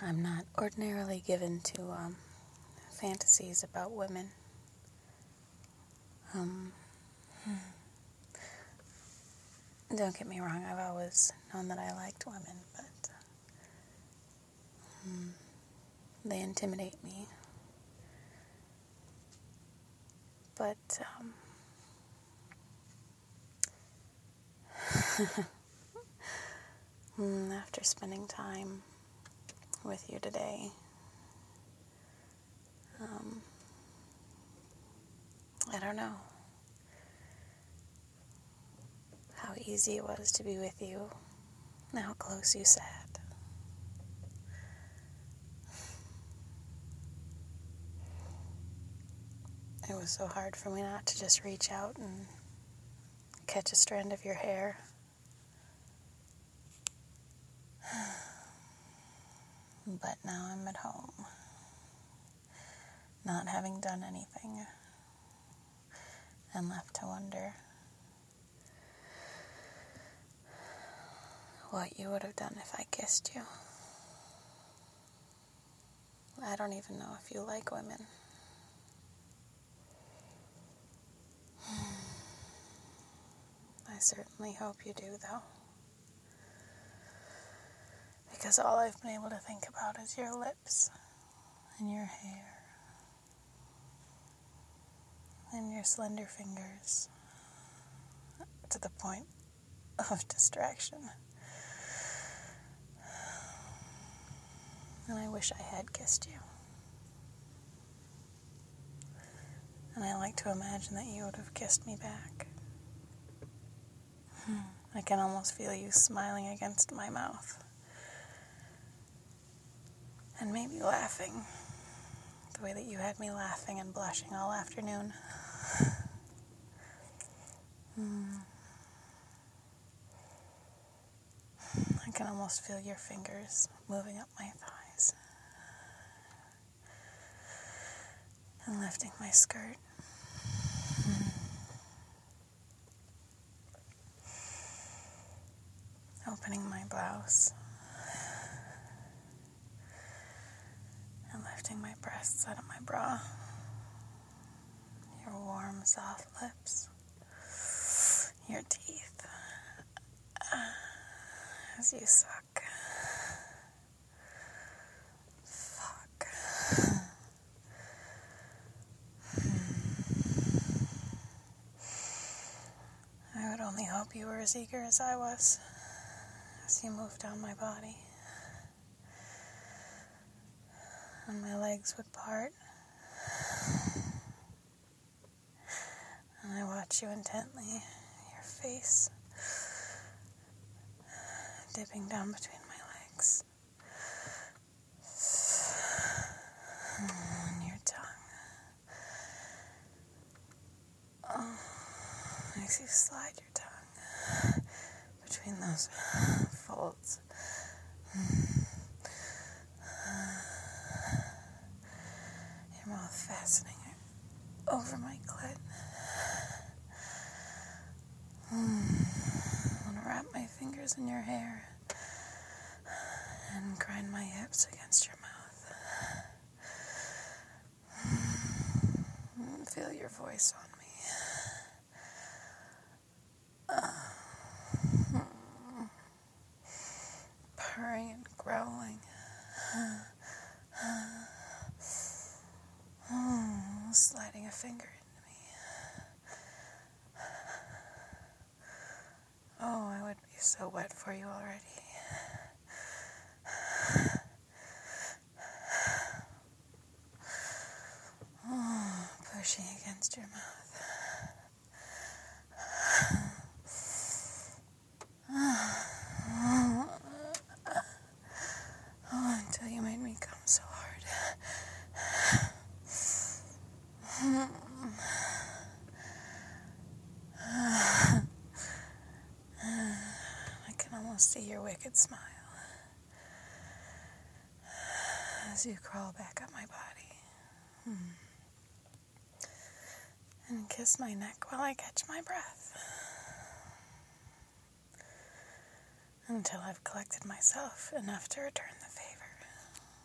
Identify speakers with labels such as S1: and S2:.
S1: I'm not ordinarily given to fantasies about women. Don't get me wrong, I've always known that I liked women, but they intimidate me. But after spending time with you today, I don't know how easy it was to be with you and how close you sat. It was so hard for me not to just reach out and catch a strand of your hair. But now I'm at home, not having done anything, and left to wonder what you would have done if I kissed you. I don't even know if you like women. I certainly hope you do, though. Because all I've been able to think about is your lips and your hair and your slender fingers, to the point of distraction. And I wish I had kissed you. And I like to imagine that you would have kissed me back. I can almost feel you smiling against my mouth. And maybe laughing, the way that you had me laughing and blushing all afternoon. I can almost feel your fingers moving up my thighs and lifting my skirt. Opening my blouse and lifting my breasts out of my bra. Your warm, soft lips. Your teeth as you suck. Fuck. I would only hope you were as eager as I was as you moved down my body. And my legs would part. And I watch you intently, your face dipping down between my legs. And your tongue. Oh, as you slide your tongue between those folds. Your mouth fastening over my clit. I want to wrap my fingers in your hair and grind my hips against your mouth. Feel your voice on me. Purring and growling. Sliding a finger into me. Oh, I would be so wet for you already. Oh, pushing against your mouth. Oh, until you made me come so hard. I can almost see your wicked smile as you crawl back up my body. And kiss my neck while I catch my breath. Until I've collected myself enough to return the favor.